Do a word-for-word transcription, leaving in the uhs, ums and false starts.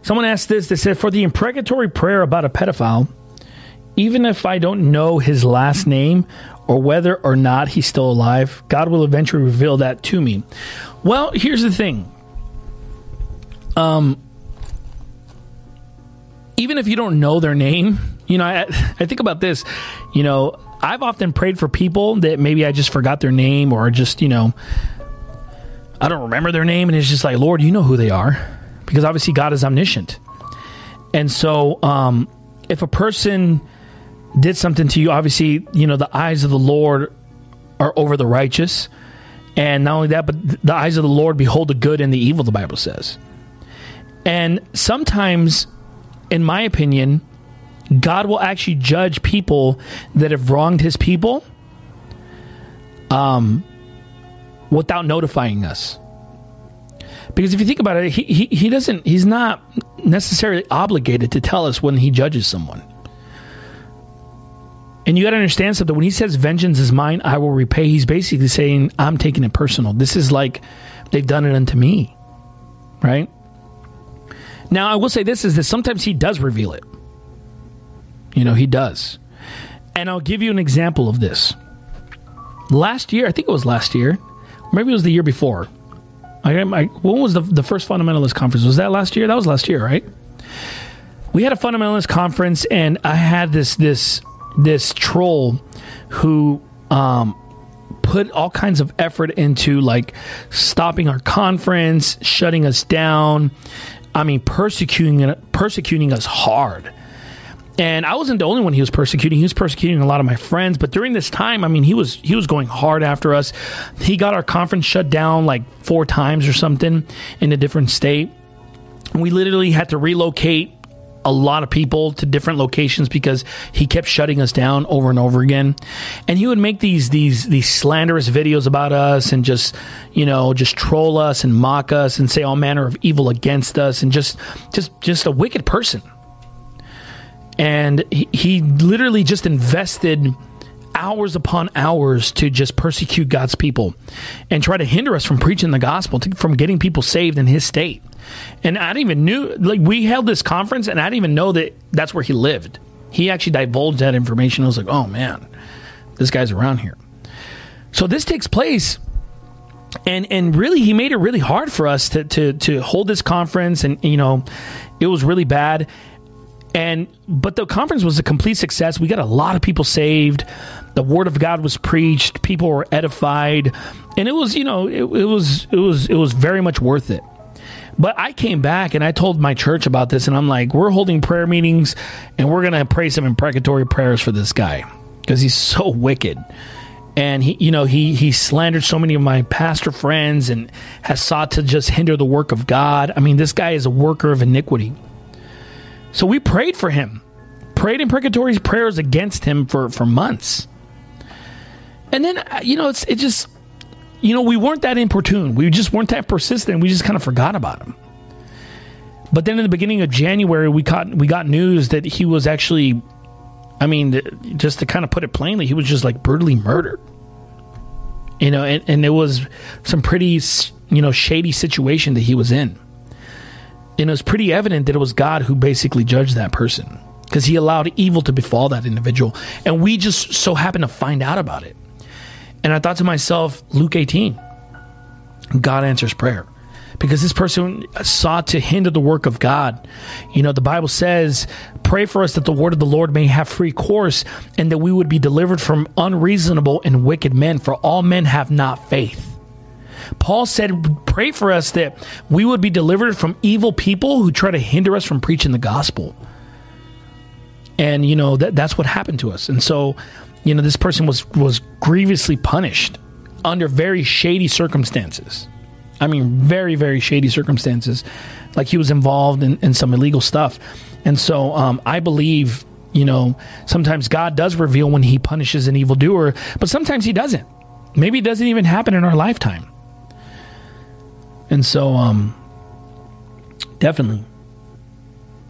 Someone asked this. They said, for the imprecatory prayer about a pedophile, even if I don't know his last name or whether or not he's still alive, God will eventually reveal that to me. Well, here's the thing. Um, even if you don't know their name, you know, I, I think about this, you know, I've often prayed for people that maybe I just forgot their name or just, you know, I don't remember their name. And it's just like, Lord, you know who they are, because obviously God is omniscient. And so um, if a person did something to you, obviously, you know, the eyes of the Lord are over the righteous. And not only that, but the eyes of the Lord behold the good and the evil, the Bible says. And sometimes, in my opinion, God will actually judge people that have wronged his people um, without notifying us. Because if you think about it, he, he, he doesn't, he's not necessarily obligated to tell us when he judges someone. And you got to understand something. When he says, vengeance is mine, I will repay, he's basically saying, I'm taking it personal. This is like, they've done it unto me. Right? Now, I will say this, is that sometimes he does reveal it. You know, he does. And I'll give you an example of this. Last year, I think it was last year, maybe it was the year before. I, I, when was the, the first fundamentalist conference? Was that last year? That was last year, right? We had a fundamentalist conference, and I had this this this troll who um, put all kinds of effort into like stopping our conference, shutting us down. I mean, persecuting persecuting us hard. And I wasn't the only one he was persecuting. He was persecuting a lot of my friends. But during this time, I mean, he was he was going hard after us. He got our conference shut down like four times or something in a different state. We literally had to relocate a lot of people to different locations because he kept shutting us down over and over again. And he would make these these these slanderous videos about us and just, you know, just troll us and mock us and say all manner of evil against us, and just just just a wicked person. And he, he literally just invested hours upon hours to just persecute God's people and try to hinder us from preaching the gospel, to, from getting people saved in his state. And I didn't even knew, like, we held this conference and I didn't even know that that's where he lived. He actually divulged that information. I was like, oh man, this guy's around here. So this takes place. And and really, he made it really hard for us to, to, to hold this conference. And, you know, it was really bad. And but the conference was a complete success. We got a lot of people saved. The word of God was preached. People were edified, and it was, you know, it, it was it was it was very much worth it. But I came back and I told my church about this, and I'm like, we're holding prayer meetings, and we're gonna pray some imprecatory prayers for this guy because he's so wicked. And he, you know, he he slandered so many of my pastor friends and has sought to just hinder the work of God. I mean, this guy is a worker of iniquity. So we prayed for him, prayed imprecatory prayers against him for, for months. And then, you know, it's it just, you know, we weren't that importuned. We just weren't that persistent. We just kind of forgot about him. But then in the beginning of January, we got, we got news that he was actually, I mean, just to kind of put it plainly, he was just like brutally murdered. You know, and, and it was some pretty, you know, shady situation that he was in. And it was pretty evident that it was God who basically judged that person, because he allowed evil to befall that individual. And we just so happened to find out about it. And I thought to myself, Luke eighteen, God answers prayer, because this person sought to hinder the work of God. You know, the Bible says, pray for us that the word of the Lord may have free course, and that we would be delivered from unreasonable and wicked men, for all men have not faith. Paul said, pray for us that we would be delivered from evil people who try to hinder us from preaching the gospel. And, you know, that that's what happened to us. And so, you know, this person was, was grievously punished under very shady circumstances. I mean, very, very shady circumstances. Like he was involved in, in some illegal stuff. And so um, I believe, you know, sometimes God does reveal when he punishes an evildoer, but sometimes he doesn't. Maybe it doesn't even happen in our lifetime. And so, um, definitely,